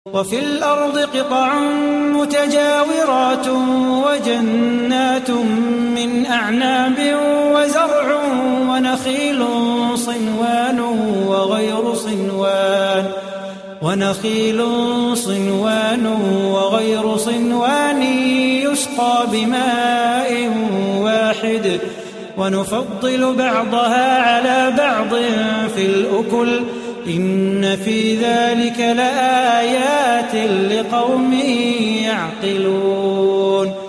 وفي الأرض قطع متجاورات وجنات من أعناب وزرع ونخيل صنوان وغير صنوان يسقى بماء واحد ونفضل بعضها على بعض في الأكل إن في ذلك لآيات لقوم يعقلون